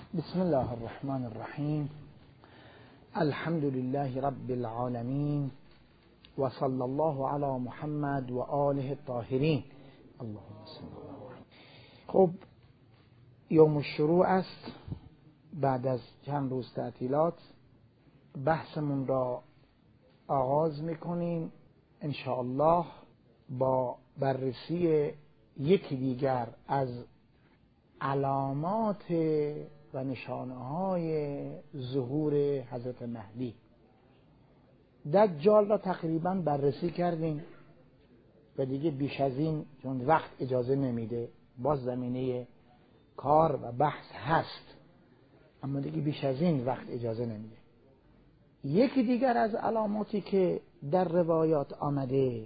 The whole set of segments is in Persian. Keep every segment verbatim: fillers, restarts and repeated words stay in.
بسم الله الرحمن الرحیم. الحمد لله رب العالمین و صلی الله علی محمد و آله الطاهرین. اللهم صل علی. خب یوم الشروع است. بعد از چند روز تعطیلات بحثمون را آغاز میکنیم ان شاء الله با بررسی یکی دیگر از علامات و نشانه‌های ظهور حضرت مهدی. دجال را تقریبا بررسی کردیم و دیگه بیش از این چون وقت اجازه نمیده، باز زمینه کار و بحث هست اما دیگه بیش از این وقت اجازه نمیده. یکی دیگر از علاماتی که در روایات آمده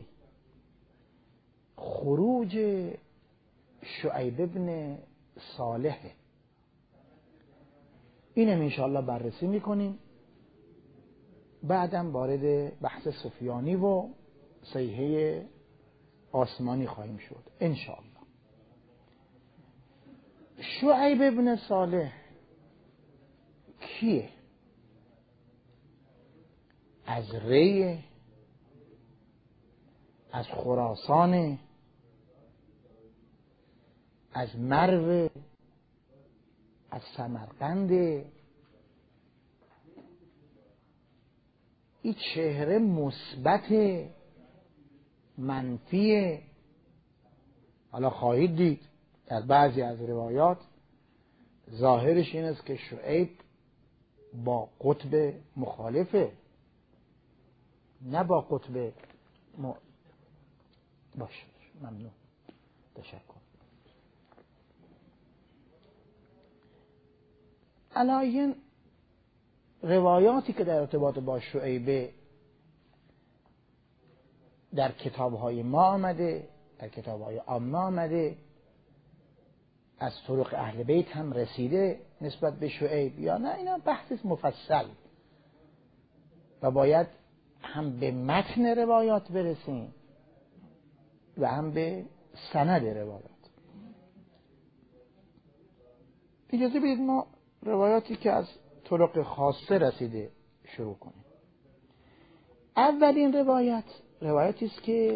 خروج شعیب ابن صالح، اینم انشاءالله بررسی میکنیم. بعدم وارد بحث سفیانی و صیحه آسمانی خواهیم شد انشاءالله. شعیب ابن صالح کیه؟ از ری، از خراسان، از مرو، از سمرقند؟ این چهره مثبت منفی. حالا خواهید دید در بعضی از روایات ظاهرش این است که شعیب با قطب مخالفه، نه با قطب م... باشه. ممنون، تشکر. علاین روایاتی که در ارتباط با شعیب در کتاب‌های ما آمده، در کتاب‌های عامه آمده، از طرق اهل بیت هم رسیده نسبت به شعیب یا نه، اینا بحث مفصل و باید هم به متن روایات برسیم و هم به سند روایات. اجازه بدید ما روایاتی که از طرق خاصه رسیده شروع کنیم. اولین روایت روایتی است که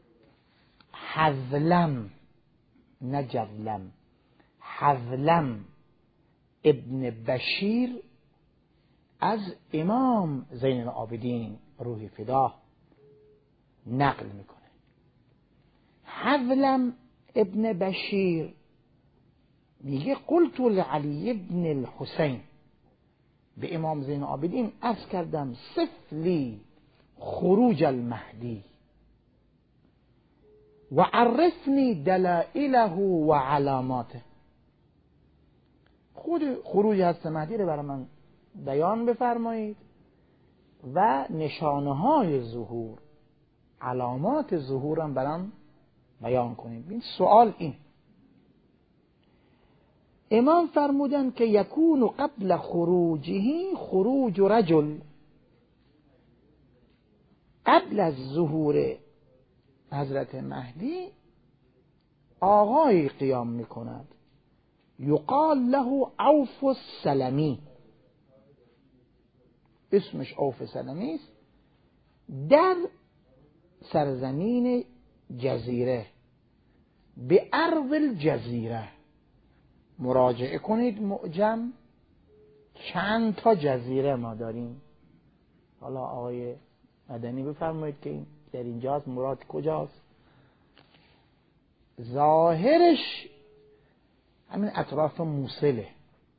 حذلم، نه جذلم، حذلم ابن بشیر از امام زین العابدین روح فداه نقل میکنه. حذلم ابن بشیر میگه قلت لعلی ابن الحسین، به امام زین العابدین عرض کردم صف لی خروج المهدی و عرفنی دلائله و علاماته. خود خروج حضرت مهدی رو برای من بیان بفرمایید و نشانه های ظهور، علامات ظهورم برام بیان کنید. این سوال این. امام فرمودن که یکون قبل خروجه خروج رجل، قبل از ظهور حضرت مهدی آقای قیام میکند یقال له عوف السلمی، اسمش عوف سلمی است، در سرزمین جزیره، به ارض الجزیره. مراجعه کنید معجم، چند تا جزیره ما داریم. حالا آقای مدنی بفرمایید که این در اینجاست، مراد کجاست؟ ظاهرش همین اطراف موصله.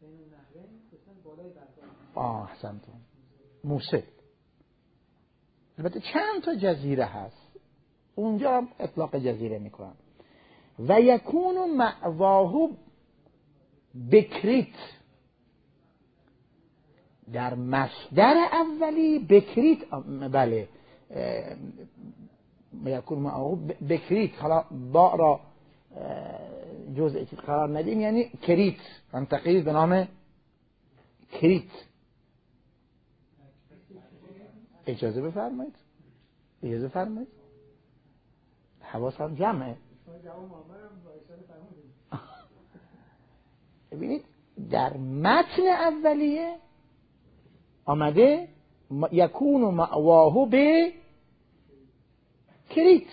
آه احسنتون، موصل. البته چند تا جزیره هست اونجا هم اطلاق جزیره میکنن. و یکون مأواه بکریت، در مصدر اولی بکریت، بله یکون مأواه بکریت. حالا با را جزء چیز قرار ندیم، یعنی کریت، منطقه‌ای به نام کریت. اجازه بفرمایید، اجازه فرمایید، حواسم جمعه. ببینید در متن اولیه آمده یکون مأواه به کریت،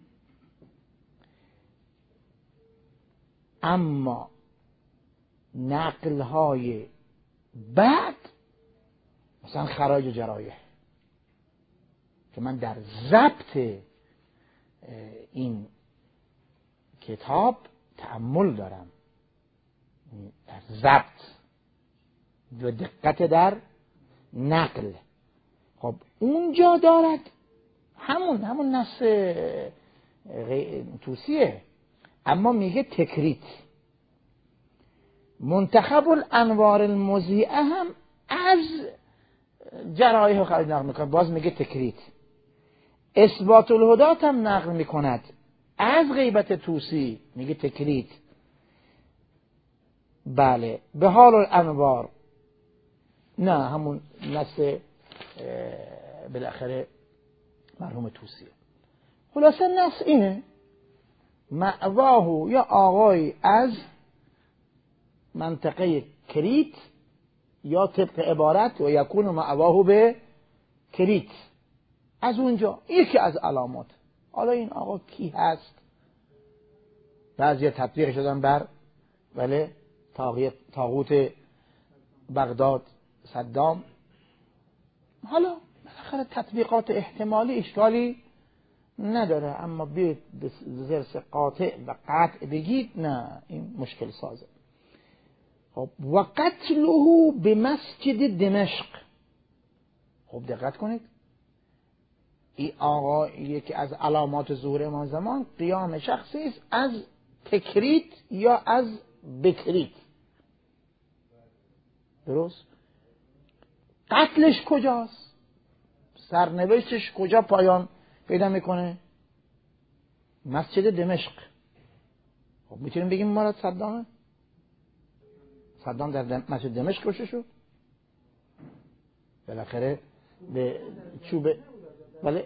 اما نقل های بعد مثلا خراج جرایح که من در ضبط این کتاب تأمل دارم، در ضبط و دقت در نقل، خب اونجا دارد همون همون نص توسیه، اما میگه تکریت. منتخب الانوار المضیئه هم از جرایح و خراج نقل میکنه، باز میگه تکریت. اثبات الهدات هم نقل میکند از غیبت توسی، میگه تکریت. بله به حال الانوار نه همون نص بالاخره مرحوم توسیه. خلاصه نص اینه مأواه یا آقای از منطقه کریت یا طبق عبارت و یکون مأواه به کریت، از اونجا یکی از علامات. حالا این آقا کی هست؟ بعضی تطبیق شدن بر ولی طاغوت بغداد صدام. حالا بالاخره تطبیقات احتمالی اشکالی نداره، اما بیاید به زرس قاطع و قطع بگید نه، این مشکل سازه. خب و قتله به مسجد دمشق. خب دقت کنید، این آقا یکی از علامات ظهور امام زمان قیام شخصی است از تکریت یا از بکریت، درست؟ قتلش کجاست؟ سرنوشتش کجا پایان پیدا میکنه؟ مسجد دمشق. خب میتونیم بگیم مراد صدامه؟ صدام در دم... مسجد دمشق کشته شد؟ بالاخره به چوب ولی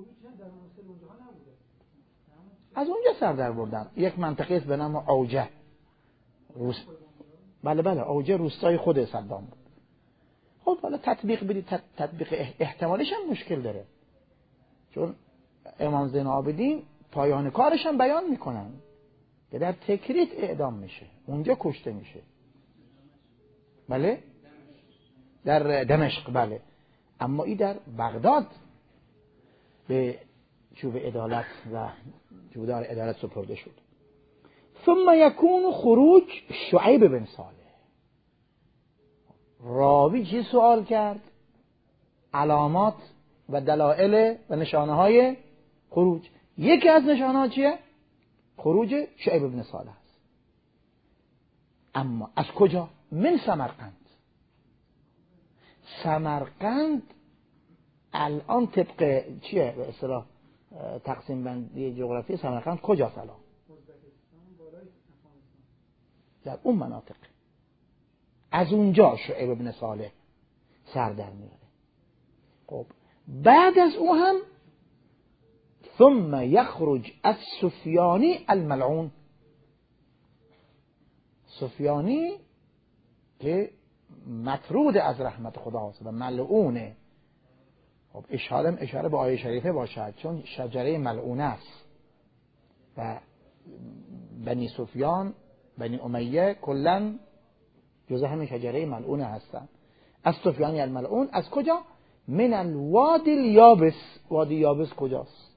از اونجا سر در بردن. یک منطقه است به نام اوجه روس... بله بله اوجه روستای خود صدام بود. خب حالا تطبیق بدید، تطبیق احتمالش هم مشکل داره، چون امام زین العابدین پایان کارش هم بیان میکنن که در تکریت اعدام میشه، اونجا کشته میشه. بله در دمشق. بله اما این در بغداد به چوب عدالت و چوبدار عدالت سپرده شد. ثم یکون خروج شعیب بن صالح. راوی چی سوال کرد؟ علامات و دلائل و نشانه های خروج. یکی از نشانه ها چیه؟ خروج شعیب بن صالح است. اما از کجا؟ من سمرقند. سمرقند الان طبق چیه به اصطلاح تقسیم بندی جغرافی سمرقند کجاست الان؟ در اون مناطق. از اونجا شعیب بن صالح سر در میاره. خب بعد از او هم ثم یخرج السفیانی الملعون. سفیانی که مطرود از رحمت خداست و ملعونه. خب اشاره اشاره به آیه شریفه باشد، چون شجره ملعونه است و بنی سفیان بنی امیه کلن جزء همین شجره ملعونه هستند. از سفیانی الملعون از کجا؟ من الوادی الیابس. وادی یابس کجاست؟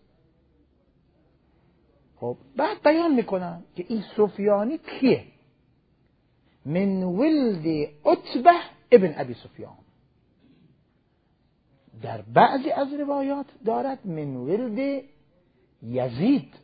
خب بعد بیان میکنن که این سفیانی کیه؟ من ولد عتبه ابن ابی سفیان. در بعضی از روایات دارد من ولد یزید.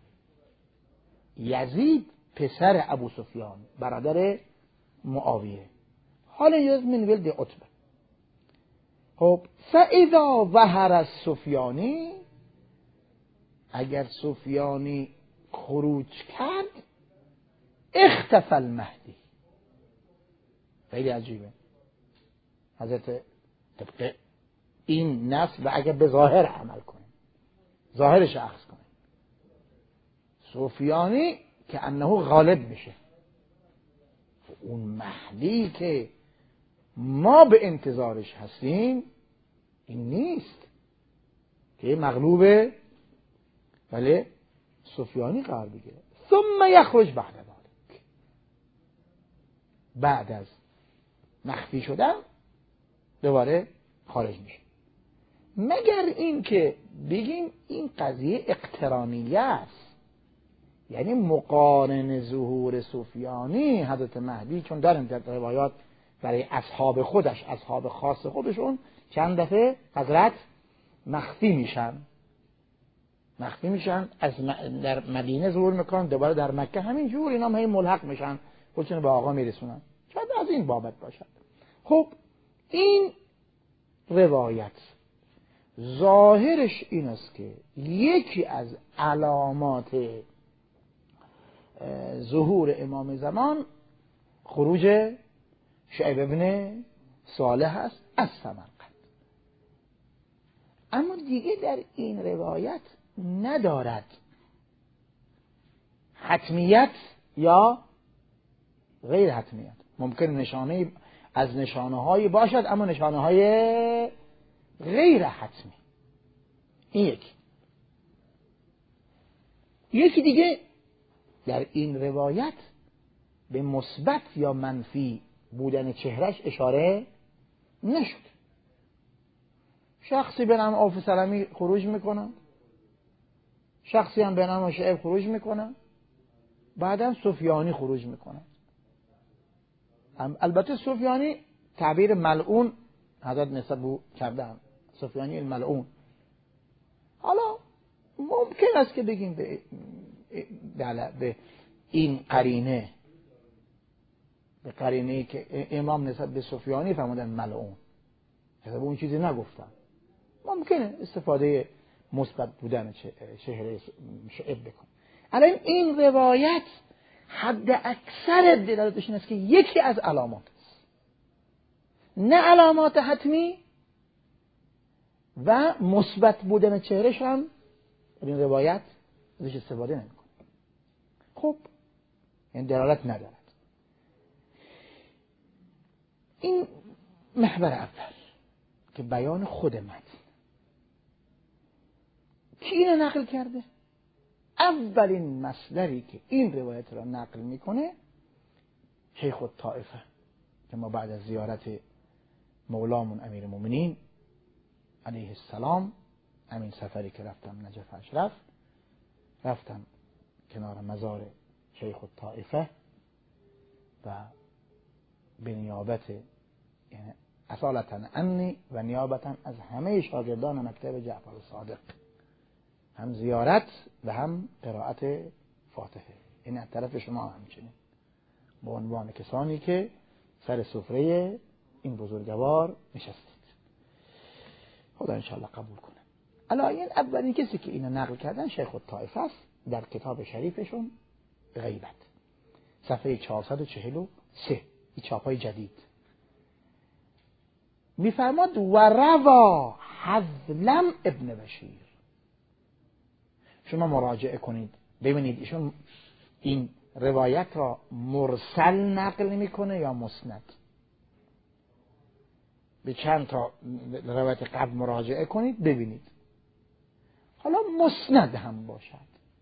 یزید پسر ابو سفیان برادر معاویه. حالا یاد من ولد عتبه. خب فاذا ظهر السفیانی، اگر سفیانی خروج کرد اختفى المهدی. خیلی عجیبه. حضرت طبق این نص و اگر به ظاهر عمل کنیم، ظاهرش اخذ کنیم، سفیانی که انه غالب میشه، اون مهدی که ما به انتظارش هستیم این نیست که مغلوب ولی سفیانی قرار بگیره. ثم یخرج بعد ذلك، بعد از مخفی شدن دوباره خارج میشه. مگر این که بگیم این قضیه اقترانیه است، یعنی مقارن ظهور سفیانی حضرت مهدی، چون داریم در روایات برای اصحاب خودش، اصحاب خاص خودشون چند دفعه حضرت مخفی میشن مخفی میشن از در مدینه ظهور میکنن، دوباره در مکه همین جور اینا هم هی ملحق میشن، خودشون به آقا میرسونن. شاید از این بابت باشد. خب این روایت ظاهرش این است که یکی از علامات ظهور امام زمان خروج شعیب ابن صالح است از سمرقند. اما دیگه در این روایت ندارد حتمیت یا غیر حتمیت. ممکن نشانه از نشانه هایی باشد اما نشانه های غیر حتمی. این یکی. یکی دیگه در این روایت به مثبت یا منفی بودن چهرش اشاره نشد. شخصی به نام عوف سلمی خروج میکنه، شخصی هم به نام شعیب خروج میکنه، بعدم سفیانی خروج میکنه. البته سفیانی تعبیر ملعون حضرت نسبه کردن، سفیانی الملعون. حالا ممکن است که بگیم به به این قرینه به قرینه که امام نسبت به سفیانی فرمودن ملعون، حساب اون چیزی نگفتن، ممکنه استفاده مثبت بودن چهره شعب بکن. الان این روایت حد اکثر دلالتش این است که یکی از علامات است، نه علامات حتمی و مثبت بودن چهرهش هم این روایت ازش استفاده نمیکنه. خب این دلالت ندارد. این محور اول که بیان خود متن. کی اینو نقل کرده؟ اولین مصدری که این روایت را نقل میکنه شیخ الطائفه که ما بعد از زیارت مولامون امیر المؤمنین علیه السلام، همین سفری که رفتم نجف اشرف، رفتم کنار مزار شیخ الطائفه و به نیابت، یعنی اصالتا عنی و نیابتا از همه شاگردان مکتب جعفر صادق، هم زیارت و هم قرائت فاتحه. این از طرف شما همچنین به عنوان کسانی که سر سفره این بزرگوار نشستید. خدا انشاءالله قبول کنه. الان اولین کسی که اینو نقل کردن شیخ الطائفه است در کتاب شریفشون غیبت، صفحه چهارصد و چهل و سه، این چاپای جدید. میفرماد و روا حذلم ابن بشیر. شما مراجعه کنید ببینید ایشون این روایت را مرسل نقل میکنه یا مسند. به چند تا روایت قبل مراجعه کنید ببینید. حالا مسند هم باشد،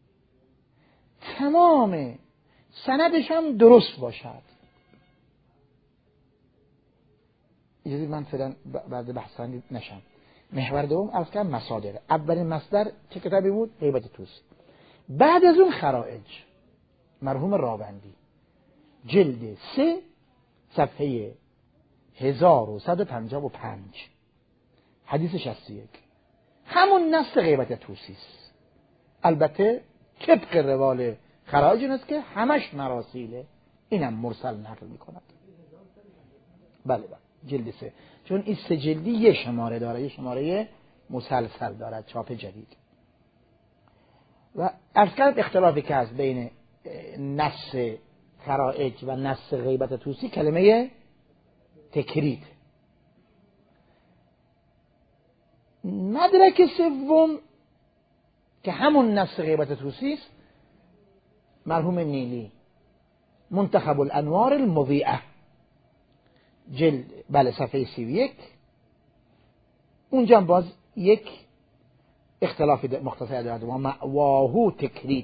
تمام سندش هم درست باشد. یعنی من فعلا بعد بحثانی نشم. محور دوم از کم مصادر. اولین مصدر چه کتابی بود؟ غیبت طوسی. بعد از اون خرائج مرحوم راوندی، جلد سه صفحه هزار و صد و پنجاه و پنج، حدیث شصت و یک، همون نص غیبت طوسی است. البته طبق روال خرائج این است که همش مراسیله، اینم مرسل نقل میکند. بله بله جلد سه، چون این سه جلدی یه شماره داره، یه شماره مسلسل دارد، چاپ جدید. و عرض کردم اختلافی که هست بین نص خرائج و نص غیبت طوسی کلمه تکرید. مدرک سوم که همون نص غیبت طوسی است، مرحوم نیلی منتخب الانوار المضیئه، جلد بله صفحه سی و یک. اونجا باز یک اختلاف مختصر دارد و مأواهو تکریت.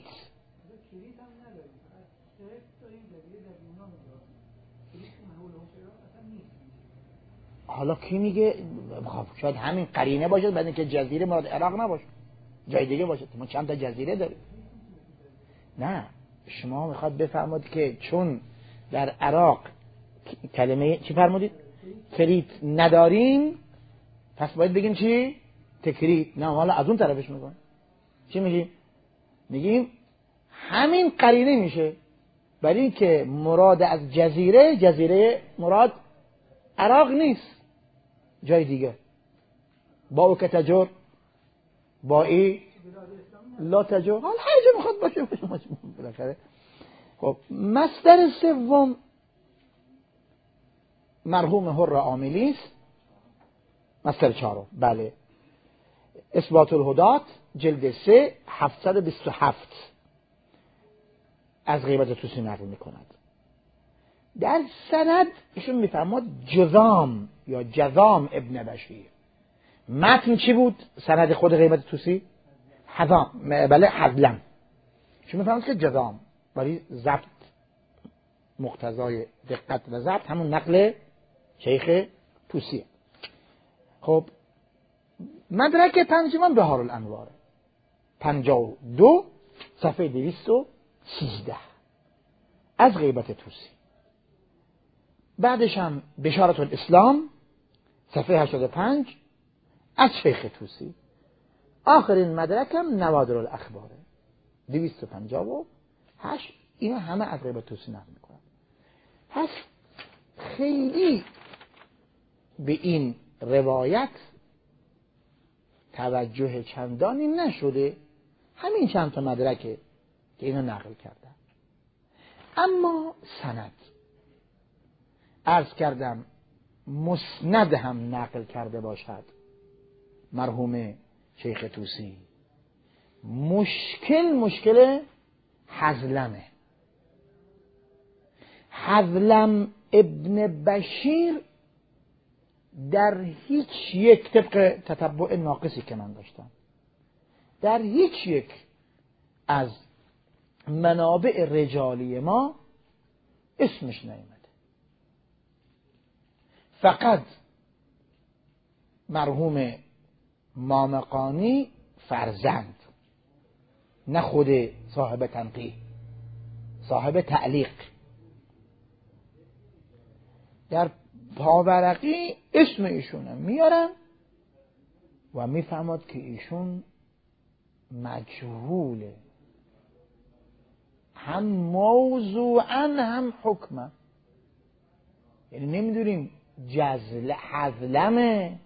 حالا کی میگه؟ خب شاید همین قرینه باشه بعد اینکه جزیره مراد عراق نباشه، جای دیگه باشه. ما چند تا جزیره داریم. نه، شما میخواد بفرمایید که چون در عراق کلمه چی فرمودید؟ کریت نداریم پس باید بگیم چی؟ تکریت. نه، حالا از اون طرفش میگم. چی میگیم؟ میگیم همین قرینه میشه برای اینکه مراد از جزیره جزیره مراد عراق نیست، جای دیگه. با او که تجر با ای لا تجر، حالا هر جا میخواد باشه باشه بالاخره. خب مصدر سوم مرحوم حر عاملی است. مصدر چهارم بله اثبات الهدات جلد سه هفتصد و بیست و هفت از غیبت طوسی نقل میکند. در سند ایشون میفرماد جذام یا جذام ابن بشیر. متن چی بود؟ سند خود غیبت طوسی حذام بله حذلم. ایشون میفرماد که جذام برای ضبط مقتضای دقت و ضبط همون نقل شیخ طوسیه. خب مدرک پنجم بهار الانوار پنجاه و دو صفحه دویست و سیزده از غیبت طوسی. بعدش هم بشارت الاسلام صفحه هشتاد و پنج از شیخ طوسی. آخرین مدرکم نوادر الاخباره دویست و پنجاه و هشت. اینا همه از غیبت طوسی نقل میکنن. پس خیلی به این روایت توجه چندانی نشده، همین چند تا مدرکه که اینو نقل کردن. اما سند عرض کردم مسند هم نقل کرده باشد مرحوم شیخ طوسی. مشکل مشکل حذلمه. حذلم ابن بشیر در هیچ یک طبق تتبع ناقصی که من داشتم در هیچ یک از منابع رجالی ما اسمش نیامده. فقط مرحوم مامقانی فرزند، نه خود صاحب تنقیح، صاحب تعلیق. در پاورقی اسم ایشونه میارن و میفهمد که ایشون مجهوله، هم موضوعا هم حکمه. یعنی نمیدونیم جزل حذلمه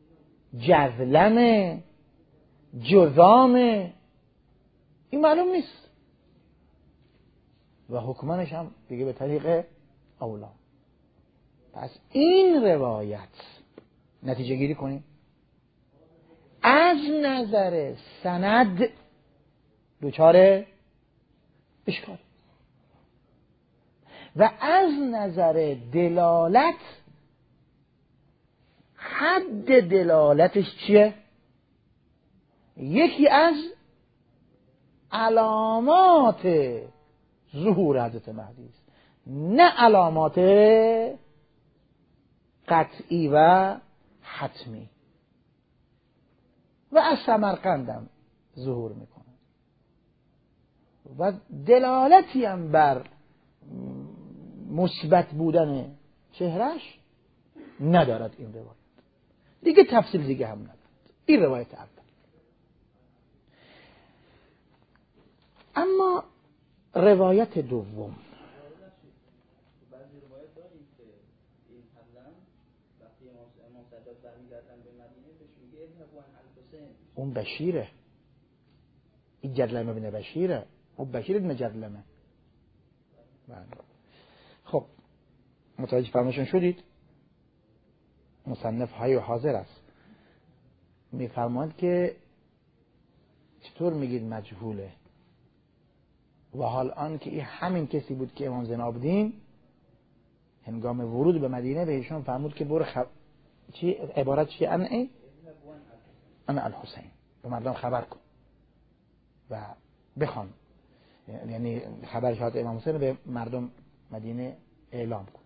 جزلمه جذامه، این معلوم نیست و حکمانش هم دیگه به طریق اولا. پس این روایت نتیجه گیری کنیم از نظر سند دوچار اشکال و از نظر دلالت حد دلالتش چیه؟ یکی از علامات ظهور حضرت مهدی است، نه علامات قطعی و حتمی. و از سمرقندم ظهور میکنه و دلالتی هم بر مثبت بودن چهرش ندارد این روایت. دیگه تفصیل دیگه هم ندارد این روایت اول. اما روایت دوم اون بشیره، این جدلمه بن بشیره، اون بشیر ابن جدلمه. خب متوجه فرمایشون شدید؟ مصنف های حاضر است میفرماند که چطور میگید مجهوله؟ و حال آن که این همین کسی بود که امام زینالعابدین هنگام ورود به مدینه به ایشون فرمود که برو خب... چی عبارت چیه؟ انا این انا الحسین، به مردم خبر کن و بخوان، یعنی خبر شهادت امام حسین به مردم مدینه اعلام کن.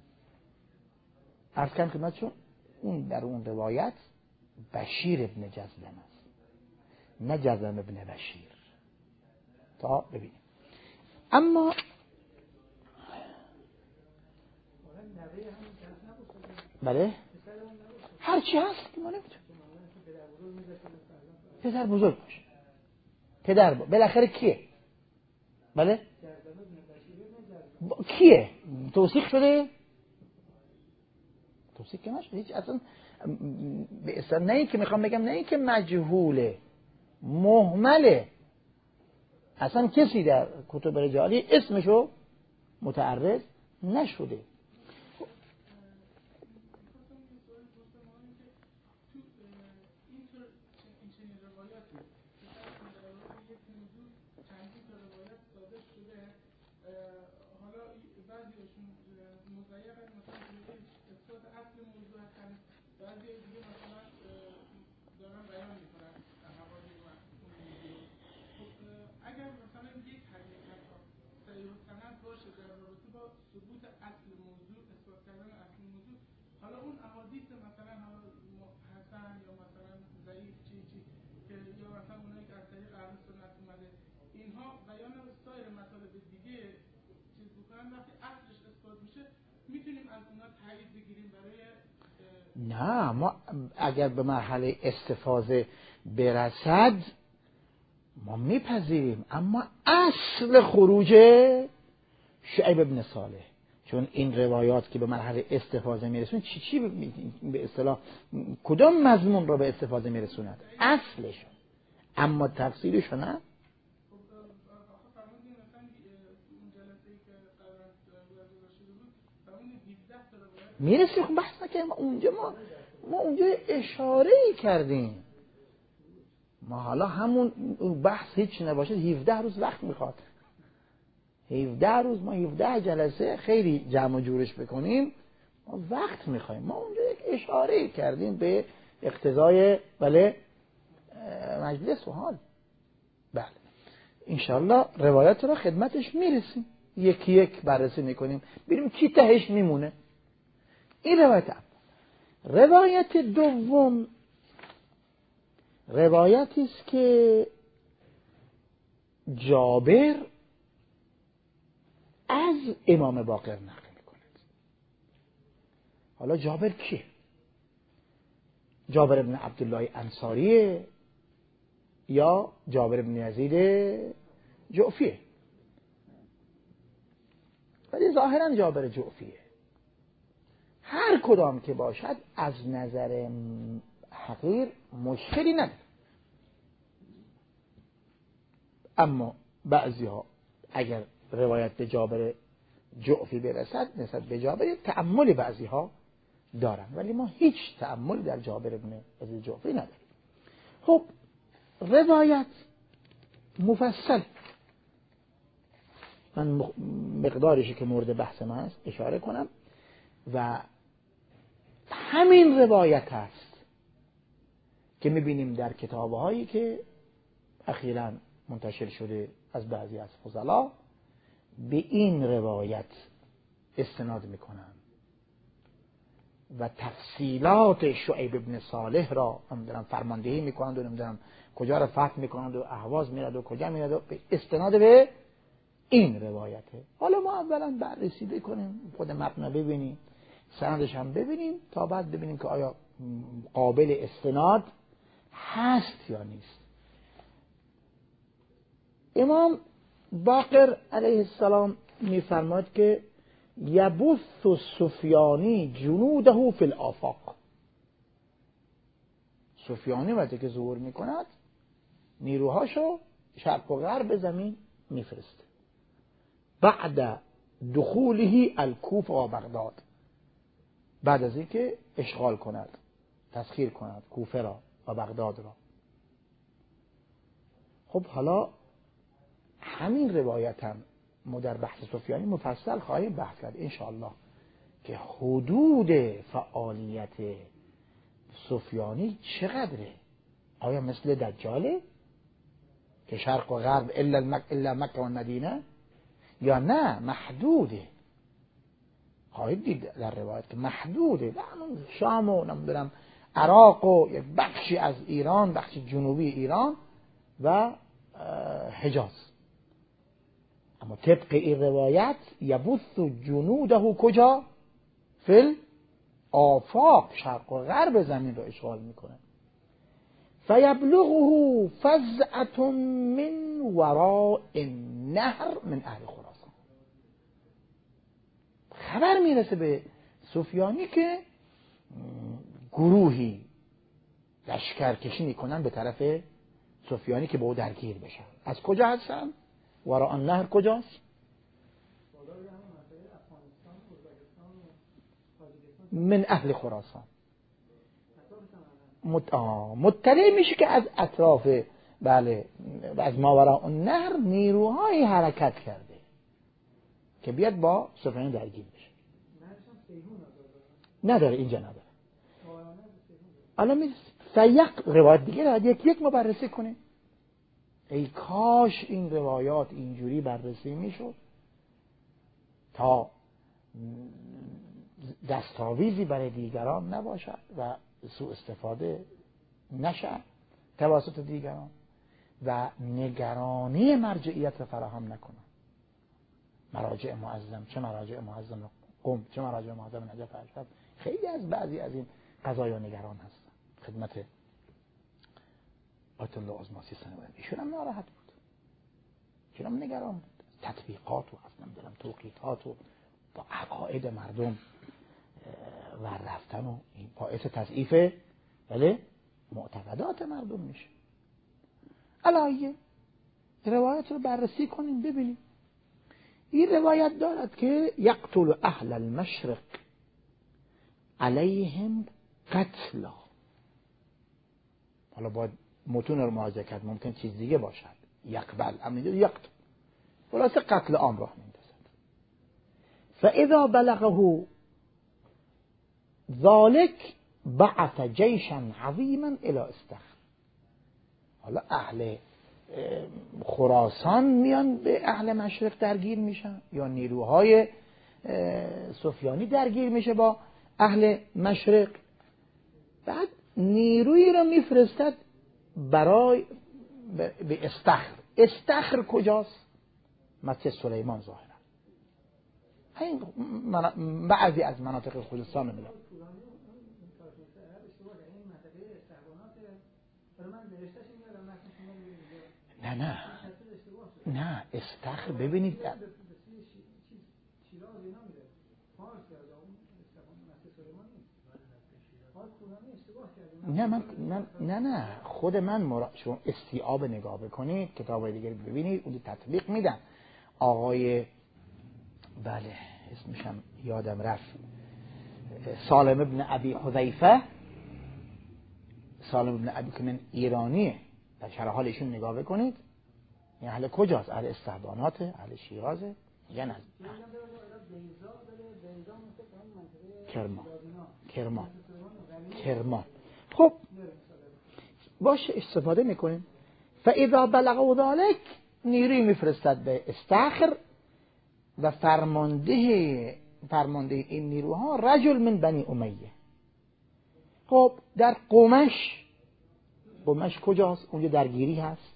عرض کنم خدمتشون اون در اون روایت بشیر ابن جزلم است، نه جزلم ابن بشیر. تا ببینیم. اما بله هر چی هست که ما نمیتونیم. پدر بزرگ باشه، پدر با. بالاخره کیه؟ بله با... کیه؟ توثیق شده؟ توصیف که نشد هیچ اصلا به اصلا، نه این که میخوام بگم، نه این که مجهوله، مهمله، اصلا کسی در کتب رجالی اسمشو متعرض نشده. نه، ما اگر به مرحله استفاضه برسد ما میپذیریم، اما اصل خروج شعیب بن صالح، چون این روایات که به مرحله استفاضه میرسون چی چی به اصطلاح کدام مضمون رو به استفاضه میرسوند؟ اصلش، اما تفسیرش نه. میرسیم خب بحث نکنیم، ما اونجا ما ما اونجا اشاره کردیم. ما حالا همون بحث هیچ نباشه هفده روز وقت میخواد، هفده روز ما هفده جلسه خیلی جمع و جورش بکنیم ما وقت میخوایم. ما اونجا یک اشاره کردیم به اقتضای بله مجلس و حال. بله انشالله روایات رو خدمتش میرسیم، یکی یک بررسی میکنیم ببینیم کی تهش میمونه. این روایت هم. روایت دوم روایتی است که جابر از امام باقر نقل میکند. حالا جابر کیه؟ جابر ابن عبدالله انصاریه یا جابر ابن یزید جعفیه؟ ولی ظاهرا جابر جعفیه. هر کدام که باشد از نظر حقیر مشکلی نداره، اما بعضی ها اگر روایت به جابر جعفی برسد نسبت به جابر تأمل بعضی ها دارن، ولی ما هیچ تأمل در جابر ابن یزید جعفی نداریم. خب روایت مفصل، من مقدارشی که مورد بحث من است اشاره کنم و همین روایت هست که میبینیم در کتابهایی که اخیراً منتشر شده از بعضی از فضلا به این روایت استناد میکنن و تفصیلات شعیب ابن صالح را نمیدونم فرماندهی میکنند و نمیدونم کجا را فتح میکنند و اهواز میرد و کجا میرد و استناد به این روایته. حالا ما اولا بررسی بکنیم، خود متن ببینیم، سندش هم ببینیم تا بعد ببینیم که آیا قابل استناد هست یا نیست. امام باقر علیه السلام میفرماید که یبث سفیانی جنوده فی الآفاق. سفیانی وقتی که ظهور میکند نیروهاشو شرق و غرب زمین میفرسته. بعد دخوله الکوفه و بغداد، بعد از اینکه اشغال کند، تسخیر کند کوفه را و بغداد را. خب حالا همین روایت هم ما در بحث سفیانی مفصل خواهیم بحث کرد انشاءالله که حدود فعالیت سفیانی چقدره. آیا مثل دجاله که شرق و غرب الا مک الا مکه و مدینه، یا نه محدوده؟ خواهید دید در روایت که محدوده، همون شام و نمیدونم عراق و یک بخشی از ایران، بخش جنوبی ایران و حجاز. اما طبق این روایت یبث جنوده کجا؟ فی آفاق، شرق و غرب زمین رو اشغال میکنه. فیبلغه فزعة من وراء النهر من اهل خراسان. خبر میرسه به سفیانی که گروهی لشکرکشی میکنن به طرف سفیانی که با او درگیر بشن. از کجا هستن؟ وراء النهر کجاست؟ من اهل خراسان. مطلع میشه که از اطراف، بله، از ماوراء النهر نیروهای حرکت کرده که بیاد با سفیانی درگیر بشه. نداره اینجا نداره. الان می سیق روایت دیگه را یک یک ما بررسی کنیم. ای کاش این روایات اینجوری بررسی میشد تا دستاویزی برای دیگران نباشد و سوء استفاده نشد توسط دیگران و نگرانی مرجعیت را فراهم نکنن. مراجع معظم، چه مراجع معظم قم، چه مراجع معظم نجف اشرف، خیلی از بعضی از این قضایا نگران هستن. خدمت آیت الله عظما سیستانی ایشون هم ناراحت بود، ایشون هم نگران بود. تطبیقات و اصلا دارم توقیتات و با عقاید مردم و رفتن و این باعث تضعیف بله معتقدات مردم میشه. علایه روایت رو بررسی کنیم ببینیم. این روایت دارد که یقتل اهل المشرق علیهم قتلا. حالا باید متون رو مراجعه کرد، ممکن چیز دیگه باشد. یقبل امید یقتل، خلاصه قتل عام راه میندازد. فاذا بلغه ذلك بعث جيشا عظيما الى استخر. حالا اهل خراسان میان به اهل مشرق درگیر میشن یا نیروهای سفیانی درگیر میشه با اهل مشرق. بعد نیرویی رو میفرستد برای به استخر. استخر کجاست؟ مسجد سلیمان ظاهرا. این بعضی از مناطق خوزستان رو میگم. نه نه نه استخر ببینید نه من نه نه, نه. خود من مرا... شما استیعاب نگاه بکنید، کتابای دیگه ببینید، اون تطبیق میدن. آقای بله اسمشم یادم رفت، سالم ابن ابی حذیفه، سالم ابن ابی که من ایرانیه، در شرح حال ایشون نگاه بکنید. این اهل کجاست؟ اهل استحباناته، اهل شیرازه، یا نه کرمان کرمان کرمان. خب باشه استفاده میکنیم. فاذا بلغ ذلك نیروی میفرستد به استخر و فرمانده فرمانده این نیروها رجل من بنی امیه. خب در قمش، قمش کجاست؟ اونجا درگیری هست.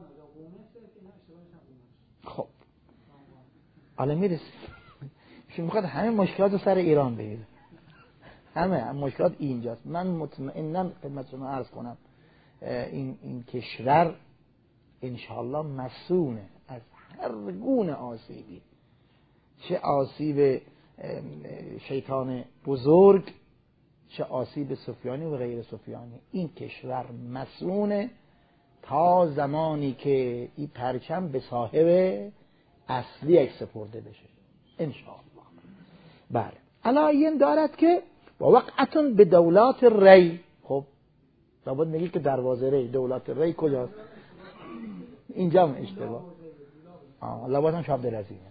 خب حالا میرسیم شما میخواد همه مشکلات سر ایران بگیره، همه مشکلات اینجاست. من مطمئناً خدمت شما عرض کنم این این کشور انشاءالله مسئونه از هر گونه آسیبی، چه آسیب شیطان بزرگ، چه آسیب سفیانی و غیر سفیانی. این کشور مسئونه تا زمانی که این پرچم به صاحب اصلی سپرده بشه انشاءالله. بله علایین دارد که با وقعتون به دولات ری. خب لابد میگی که دروازه ری، دولات ری کجاست؟ اینجا هم اشتباه. آه لابد هم شاب دلزینه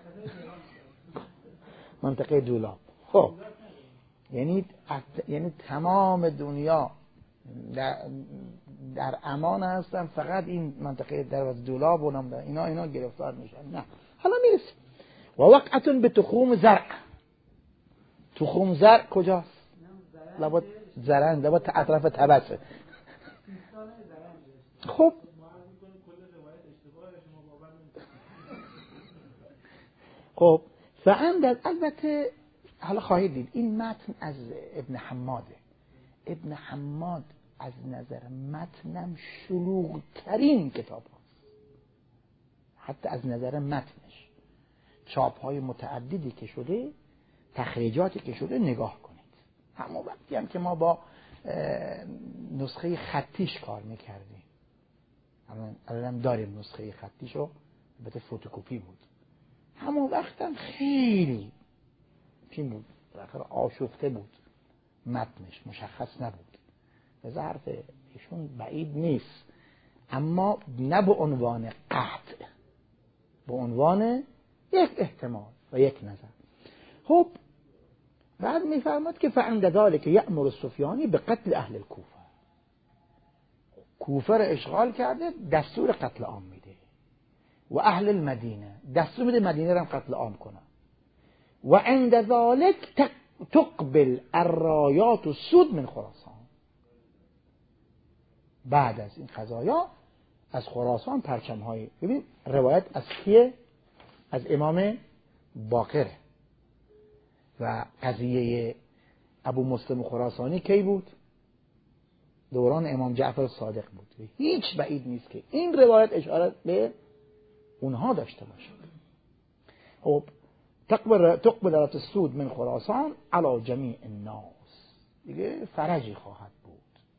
منطقه دولاب. خب یعنی یعنی تمام دنیا در, در امان هستن، فقط این منطقه در دولاب و نمیدونم اینا اینا گرفتار میشن. نه حالا میرسیم. و وقعتون به تخوم زرع. تخوم زرع کجاست؟ لابد زرن، لابد اطراف تبسه. خب خب فعندد البته حالا خواهید دید این متن از ابن حماده. ابن حماد از نظر متنم شلوغ ترین کتاب هست، حتی از نظر متنش. چاپ های متعددی که شده، تخریجاتی که شده نگاه کنید. همون وقتی هم که ما با نسخه خطیش کار میکردیم، الان داریم نسخه خطیشو، البته فتوکپی بود. همون وقت هم خیلی چین بود، بالاخره آشفته بود، متنش مشخص نبود. از حرف ایشون بعید نیست، اما نه به عنوان قطع، به عنوان یک احتمال و یک نظر. خب بعد میفرماد که فعند ذلك یأمر السفیانی به قتل اهل الکوفه. کوفه را اشغال کرده، دستور قتل عام میده. و اهل المدینه دستور میده مدینه را قتل عام کنن. و عند ذلك تقبل الرايات السود من خراسان. بعد از این قضایا از خراسان پرچم های، ببین روایت از کیه؟ از امام باقر. و قضیه ابو مسلم خراسانی کی بود؟ دوران امام جعفر صادق بود. هیچ بعید نیست که این روایت اشاره به اونها داشته باشه. خب تقبل تقبل رات السود من خراسان علی جمیع الناس، دیگه فرجی خواهد بود.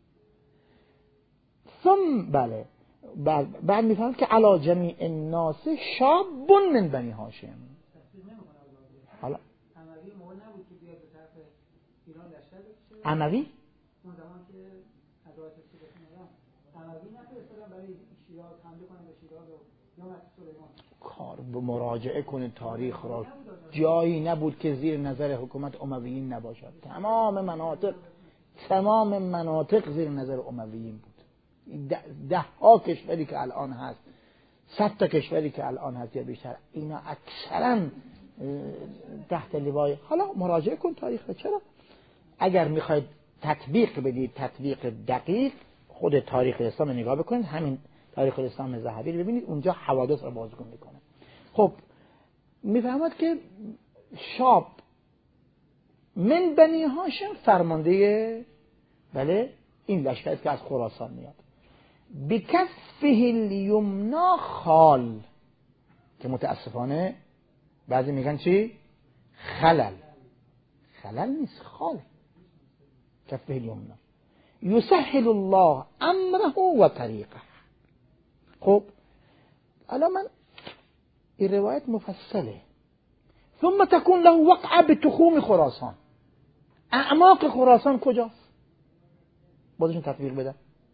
ثم بله بعد, بعد میفهمد که علی جمیع الناس شاب من بنی هاشم. حالا اموی موقع نبود که بیاد به طرف ایران لشکر بکشه. اموی اون زمان که حضرت سلیمان میگن اموی نفرستادن برای شیراز حمله کنن به شیراز و یا مسجد سلیمان. کار به مراجعه کنید تاریخ را، جایی نبود که زیر نظر حکومت امویین نباشد. تمام مناطق تمام مناطق زیر نظر امویین بود. ده, ده ها کشوری که الان هست، صد تا کشوری که الان هست یا بیشتر، اینا اکثرا تحت لوای. حالا مراجعه کن تاریخ. چرا؟ اگر میخواید تطبیق بدید تطبیق دقیق، خود تاریخ اسلام نگاه بکنید، همین تاریخ اسلام ذهبی رو ببینید، اونجا حوادث رو بازگو میکنه. خب میفهمد که شاب من بنی هاشم فرمانده بله این لشکری که از خراسان میاد، بکفه الیمنا خال، که متاسفانه بعضی میگن چی؟ خلل. خلل نیست، خال. کفه الیمنا یسهل الله امره و طریقه. خب الان من این روایت مفصله. ثم تكون له وقعه بتخوم خراسان. اعماق خراسان کجاست؟ بازشون تطبیق بده.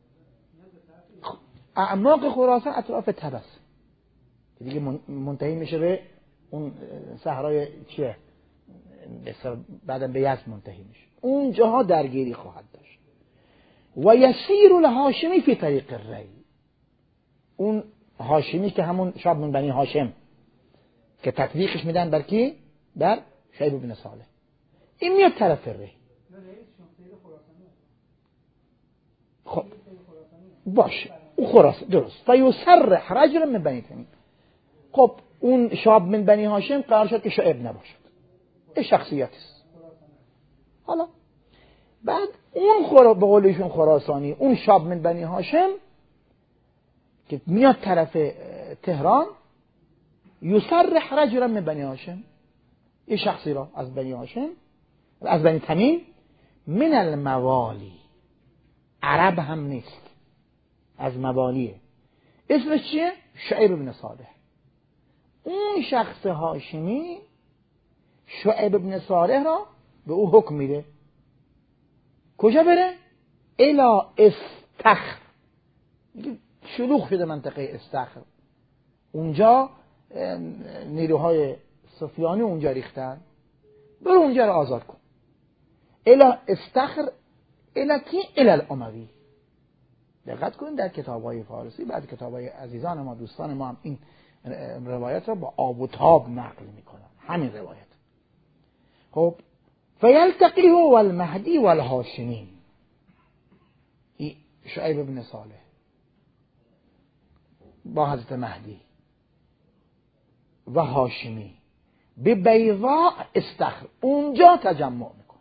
اعماق خراسان اطراف طبس دیگه منتهی میشه به اون صحرای چیه، بعدا به یزد منتهی میشه. اون جاها درگیری خواهد داشت. و یسیر الهاشمی فی طریق الری. اون هاشمی که همون شاب من بنی هاشم که تطبیقش میدن بر کی؟ بر شعیب بن صالح. این میاد طرف ری. خب باشه او خراسان درست. فیسرح رجل من بنی تمیم. خب اون شاب من بنی هاشم قرار شد که شعیب نباشد، این شخصیتی است. حالا بعد اون خورا به قولشون خراسانی، اون شاب من بنی هاشم که میاد طرف تهران، یسرح رجل من بنی هاشم، این شخصی را از بنی هاشم از بنی تمیم، من الموالی، عرب هم نیست، از موالیه. اسمش چیه؟ شعیب بن صالح. اون شخص هاشمی شعیب بن صالح را به او حکم میده کجا بره؟ الی استخر. شلوغ شده منطقه استخر، اونجا نیروهای سفیانی اونجا ریختن، برو اونجا رو آزاد کن. الا استخر الکی الال اموی. دقت کنید در کتاب‌های فارسی، بعد کتاب‌های عزیزان ما دوستان ما هم این روایت را با آب و تاب نقل میکنن، همین روایت. خب فیلتقیه والمهدی والهاشمی، شعیب بن صالح با حضرت مهدی و هاشمی به بیضاء استخر، اونجا تجمع میکن.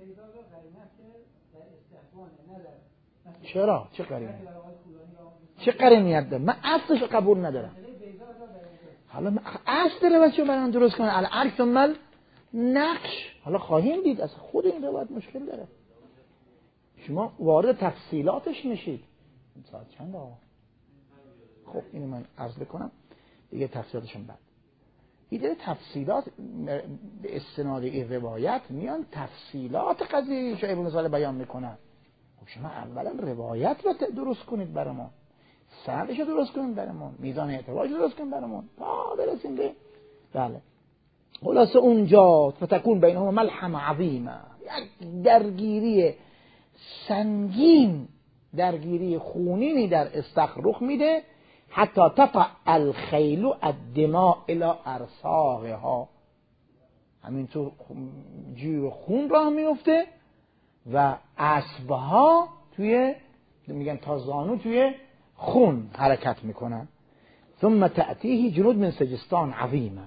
چرا؟ چه قرینه؟ چه قرینیت داره؟ من اصلش قبول ندارم. حالا اصل روایت چون برام درست کنه الان ثم نقش، حالا خواهیم دید از خود این روایت مشکل داره. شما وارد تفصیلاتش میشید. ساعت چنده؟ خب اینو من عرض بکنم دیگه تفصیلاتشون بعد. ایده تفصیلات به استناد این روایت میان تفصیلات قضیه شعیب بن صالح بیان میکنن. خب شما اولا روایت رو درست کنید برامون، سندش رو درست کنید برامون، میزان اعتبارش رو درست کنید برامون تا برسیم به بله. خلاصه اونجا فتکون بینهم ملحمه عظیمه، یک درگیری سنگین، درگیری خونینی در استخر رخ میده، حتی تطع الخیل الدماء الى ارساغها، همینطور جوی خون راه میفته و اسبها توی میگن تا زانو توی خون حرکت میکنن. ثم تأتیه جنود من سجستان عظیمه،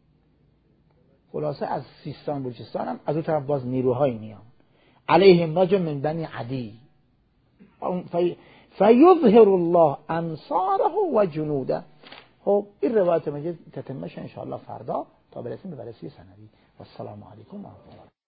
خلاصه از سیستان بلوچستان هم از اون طرف باز نیروهای میان، علیهم رجل من بنی عدی فی فیظهر الله انصاره و جنوده. خب این روایت مجید تتمش ان شاء الله فردا تا برسیم به بررسی سندی. و السلام علیکم و رحمت الله.